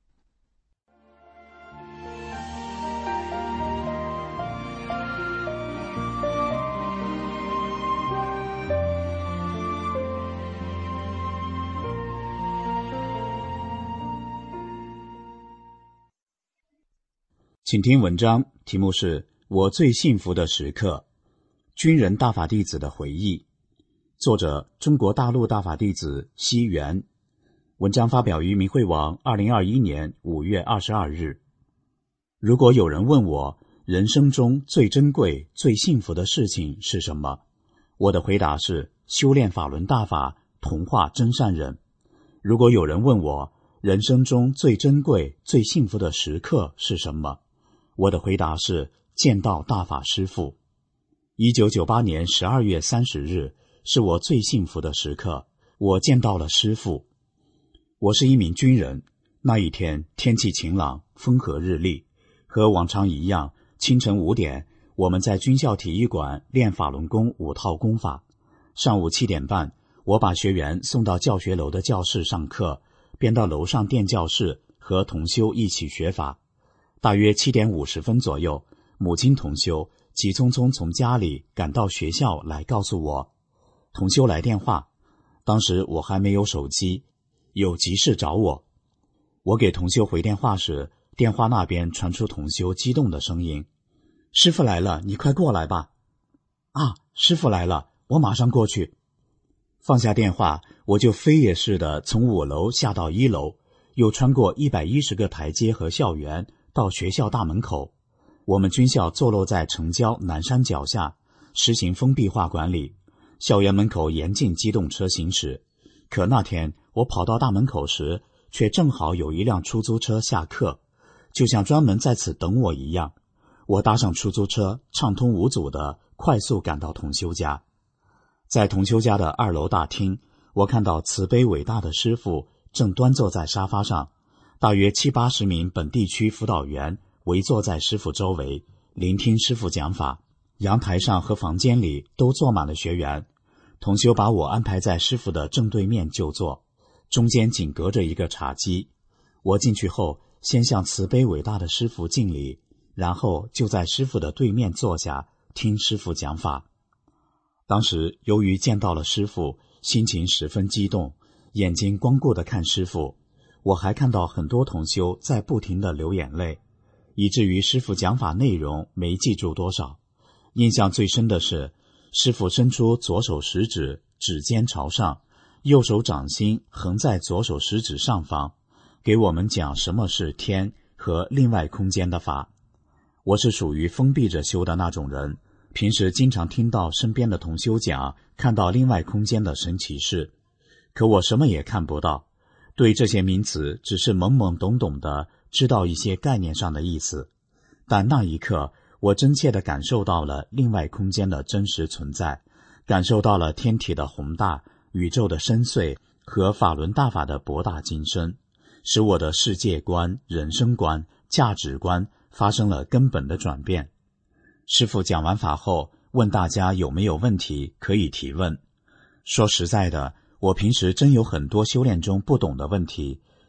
请听文章，题目是我最幸福的时刻，军人大法弟子的回忆，作者中国大陆大法弟子西元。文章发表于明慧网2021年5月22日。如果有人问我人生中最珍贵最幸福的事情是什么，我的回答是修炼法轮大法，同化真善人。如果有人问我人生中最珍贵最幸福的时刻是什么，我的回答是见到大法师父。1998年12月30日是我最幸福的时刻，我见到了师父。我是一名军人，那一天天气晴朗，风和日丽，和往常一样，清晨5点，我们在军校体育馆练法轮功5套功法。上午7点半，我把学员送到教学楼的教室上课，便到楼上垫教室和同修一起学法。大约7点50分左右，母亲同修急匆匆从家里赶到学校来告诉我，同修来电话。当时我还没有手机，有急事找我。我给同修回电话时，电话那边传出同修激动的声音：师父来了，你快过来吧。啊，师父来了，我马上过去。放下电话，我就飞也似的从5楼下到1楼，又穿过110个台阶和校园，到学校大门口。我们军校坐落在城郊南山脚下，实行封闭化管理，校园门口严禁机动车行驶。可那天我跑到大门口时，却正好有一辆出租车下客，就像专门在此等我一样。我搭上出租车，畅通无阻地快速赶到同修家。在同修家的2楼大厅，我看到慈悲伟大的师父正端坐在沙发上，大约70-80名本地区辅导员围坐在师父周围，聆听师父讲法。阳台上和房间里都坐满了学员。同修把我安排在师父的正对面就坐，中间仅隔着一个茶几。我进去后，先向慈悲伟大的师父敬礼，然后就在师父的对面坐下，听师父讲法。当时由于见到了师父，心情十分激动，眼睛光顾地看师父。我还看到很多同修在不停地流眼泪，以至于师父讲法内容没记住多少。印象最深的是，师父伸出左手食指，指尖朝上，右手掌心横在左手食指上方，给我们讲什么是天和另外空间的法。我是属于封闭着修的那种人，平时经常听到身边的同修讲看到另外空间的神奇事，可我什么也看不到，对这些名词只是懵懵懂懂的知道一些概念上的意思。但那一刻，我真切地感受到了另外空间的真实存在，感受到了天体的宏大、宇宙的深邃和法轮大法的博大精深，使我的世界观、人生观、价值观发生了根本的转变。师父讲完法后，问大家有没有问题可以提问。说实在的，我平时真有很多修炼中不懂的问题，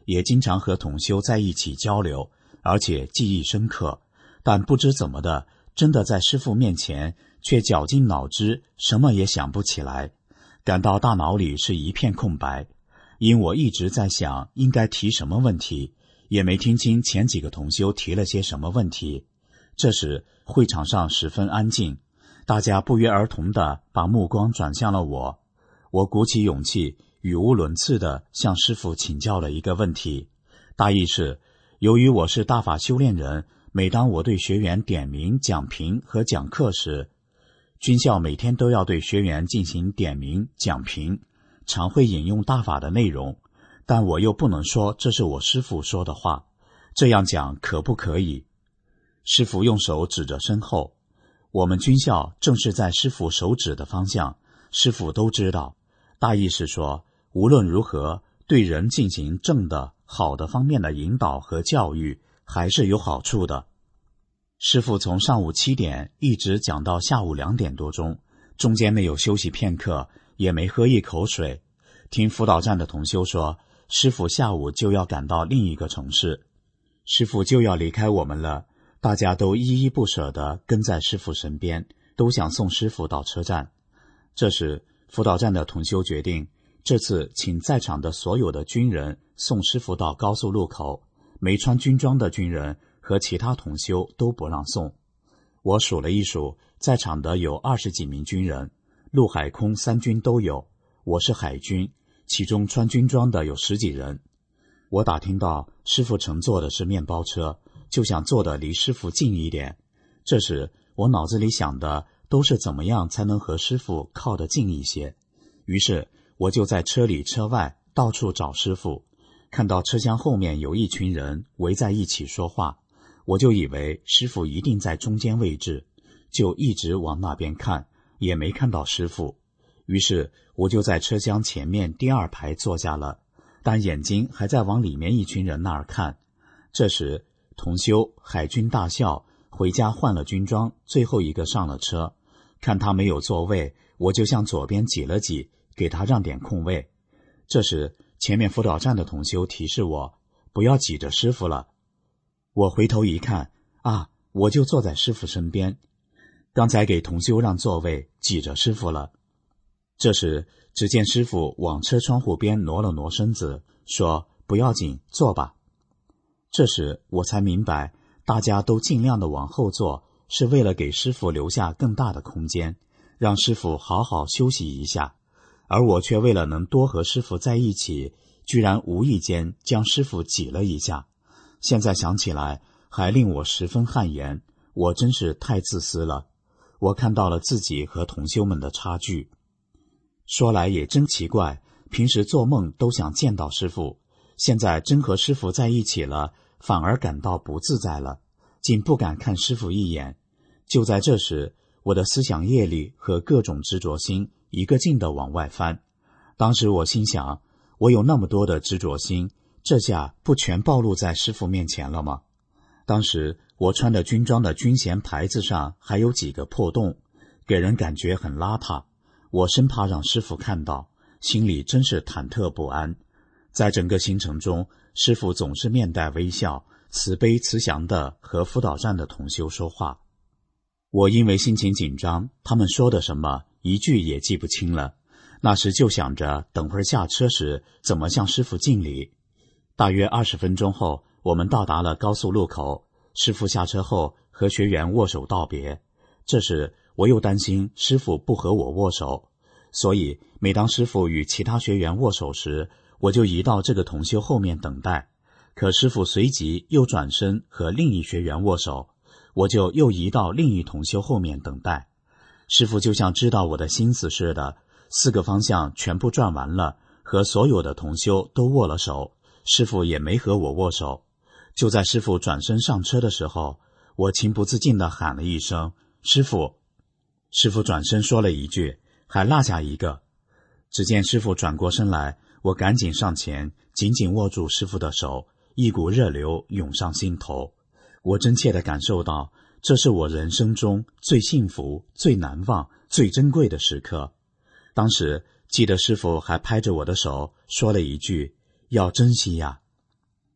也经常和同修在一起交流，而且记忆深刻，但不知怎么的，真的在师父面前却绞尽脑汁，什么也想不起来，感到大脑里是一片空白。因我一直在想应该提什么问题，也没听清前几个同修提了些什么问题。这时会场上十分安静，大家不约而同地把目光转向了我。我鼓起勇气，语无伦次地向师父请教了一个问题，大意是，由于我是大法修炼人，每当我对学员点名、讲评和讲课时，军校每天都要对学员进行点名、讲评，常会引用大法的内容，但我又不能说这是我师父说的话，这样讲可不可以？师父用手指着身后，我们军校正是在师父手指的方向，师父都知道。大意是说，无论如何，对人进行正的、好的方面的引导和教育，还是有好处的。师父从上午7点一直讲到下午2点多钟，中间没有休息片刻，也没喝一口水。听辅导站的同修说，师父下午就要赶到另一个城市，师父就要离开我们了，大家都依依不舍地跟在师父身边，都想送师父到车站。这时辅导站的同修决定，这次请在场的所有的军人送师父到高速路口，没穿军装的军人和其他同修都不让送。我数了一数，在场的有20几名军人，陆海空3军都有，我是海军，其中穿军装的有10几人。我打听到师父乘坐的是面包车，就想坐得离师父近一点。这时我脑子里想的都是怎么样才能和师父靠得近一些，于是我就在车里车外到处找师父，看到车厢后面有一群人围在一起说话，我就以为师父一定在中间位置，就一直往那边看，也没看到师父。于是我就在车厢前面第2排坐下了，但眼睛还在往里面一群人那儿看。这时同修海军大校回家换了军装，最后一个上了车，看他没有座位，我就向左边挤了挤，给他让点空位。这时前面辅导站的同修提示我不要挤着师父了。我回头一看，我就坐在师父身边，刚才给同修让座位，挤着师父了。这时只见师父往车窗户边挪了挪身子，说不要紧，坐吧。这时我才明白，大家都尽量的往后坐，是为了给师父留下更大的空间，让师父好好休息一下。而我却为了能多和师父在一起，居然无意间将师父挤了一下。现在想起来还令我十分汗颜，我真是太自私了。我看到了自己和同修们的差距。说来也真奇怪，平时做梦都想见到师父，现在真和师父在一起了，反而感到不自在了，竟不敢看师父一眼。就在这时，我的思想业力和各种执着心一个劲地往外翻。当时我心想，我有那么多的执着心，这下不全暴露在师父面前了吗？当时我穿的军装的军衔牌子上还有几个破洞，给人感觉很邋遢。我生怕让师父看到，心里真是忐忑不安。在整个行程中，师父总是面带微笑，慈悲慈祥地和辅导站的同修说话。我因为心情紧张，他们说的什么一句也记不清了。那时就想着等会儿下车时怎么向师父敬礼。大约20分钟后，我们到达了高速路口，师父下车后和学员握手道别。这时我又担心师父不和我握手，所以每当师父与其他学员握手时，我就移到这个同修后面等待。可师父随即又转身和另一学员握手，我就又移到另一同修后面等待。师父就像知道我的心思似的，4个方向全部转完了，和所有的同修都握了手，师父也没和我握手。就在师父转身上车的时候，我情不自禁地喊了一声师父。师父转身说了一句还落下一个。只见师父转过身来，我赶紧上前紧紧握住师父的手，一股热流涌上心头。我真切地感受到，这是我人生中最幸福、最难忘、最珍贵的时刻。当时记得师父还拍着我的手说了一句要珍惜呀。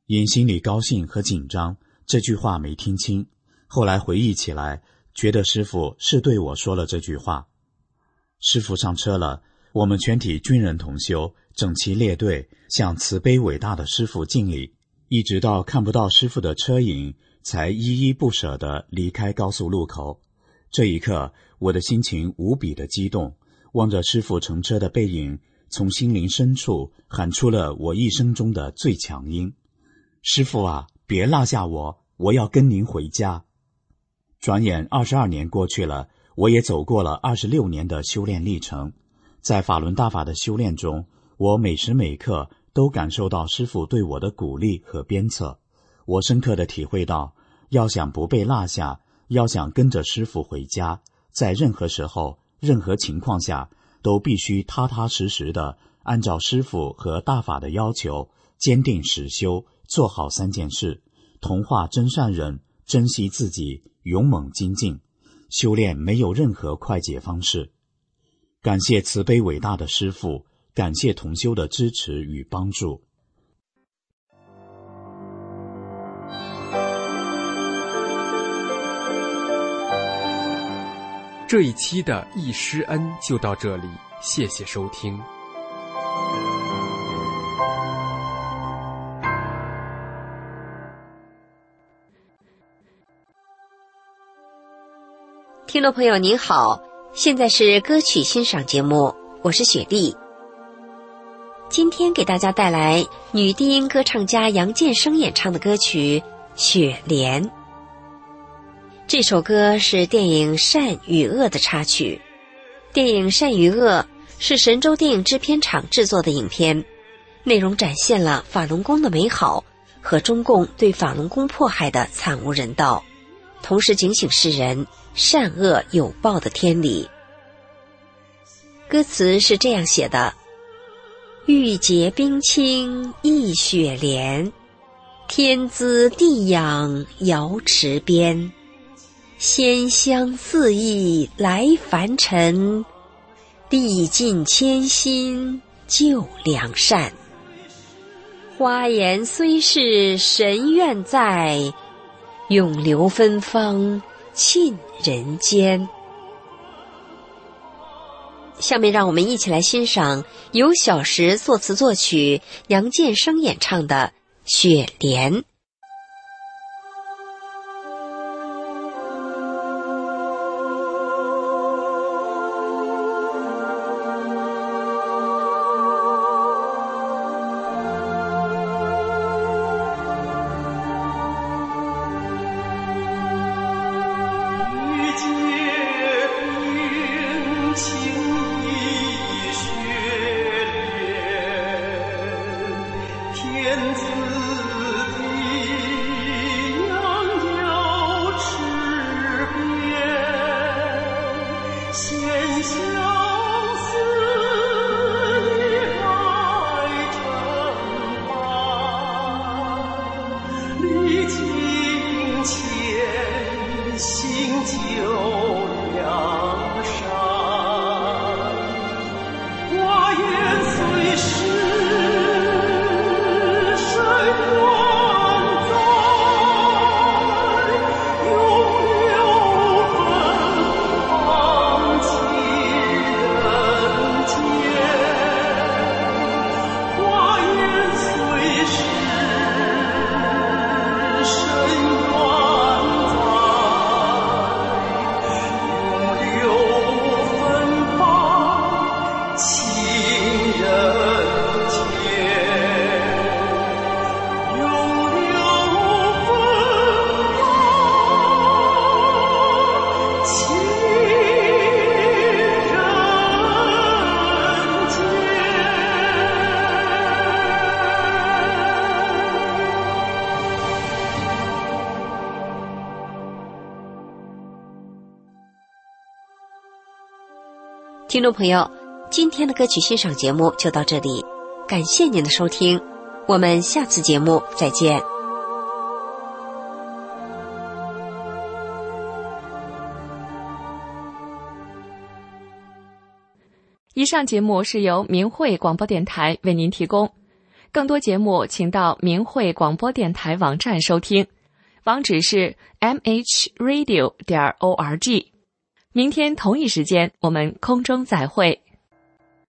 因心里高兴和紧张，这句话没听清，后来回忆起来，觉得师父是对我说了这句话。师父上车了，我们全体军人同修整齐列队，向慈悲伟大的师父敬礼，一直到看不到师父的车影，才依依不舍地离开高速路口。这一刻，我的心情无比的激动，望着师父乘车的背影，从心灵深处喊出了我一生中的最强音：师父啊，别落下我，我要跟您回家。转眼22年过去了，我也走过了26年的修炼历程。在法轮大法的修炼中，我每时每刻都感受到师父对我的鼓励和鞭策。我深刻地体会到，要想不被落下，要想跟着师父回家，在任何时候、任何情况下，都必须踏踏实实地按照师父和大法的要求，坚定实修，做好3件事：同化真善忍，珍惜自己，勇猛精进。修炼没有任何快捷方式。感谢慈悲伟大的师父，感谢同修的支持与帮助。 这一期的易师恩就到这里，谢谢收听。 听众朋友您好，现在是歌曲欣赏节目，我是雪莉。今天给大家带来女低音歌唱家杨建生演唱的歌曲《雪莲》。这首歌是电影《善与恶》的插曲。电影《善与恶》是神州电影制片厂制作的影片，内容展现了法轮功的美好和中共对法轮功迫害的惨无人道，同时警醒世人善恶有报的天理。歌词是这样写的：玉洁冰清一雪莲，天姿地养瑶池边，仙香四溢来凡尘，地尽千心救良善。花颜虽是神愿在，永留芬芳沁人间。下面让我们一起来欣赏由小石作词作曲，杨建生演唱的《雪莲》。听众朋友，今天的歌曲欣赏节目就到这里，感谢您的收听，我们下次节目再见。 以上节目是由明慧广播电台为您提供。 更多节目请到明慧广播电台网站收听，网址是 mhradio.org。明天同一时间我们空中再会。